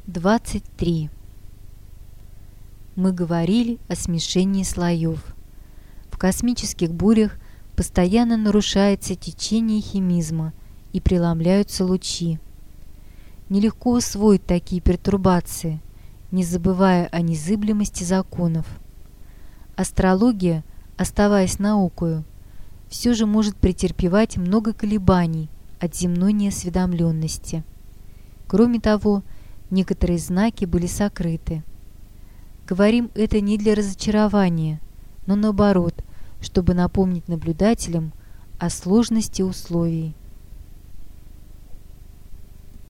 23. Мы говорили о смешении слоев. В космических бурях постоянно нарушается течение химизма и преломляются лучи. Нелегко усвоить такие пертурбации, не забывая о незыблемости законов. Астрология, оставаясь наукою, все же может претерпевать много колебаний от земной неосведомленности. Кроме того, некоторые знаки были сокрыты. Говорим это не для разочарования, но наоборот, чтобы напомнить наблюдателям о сложности условий.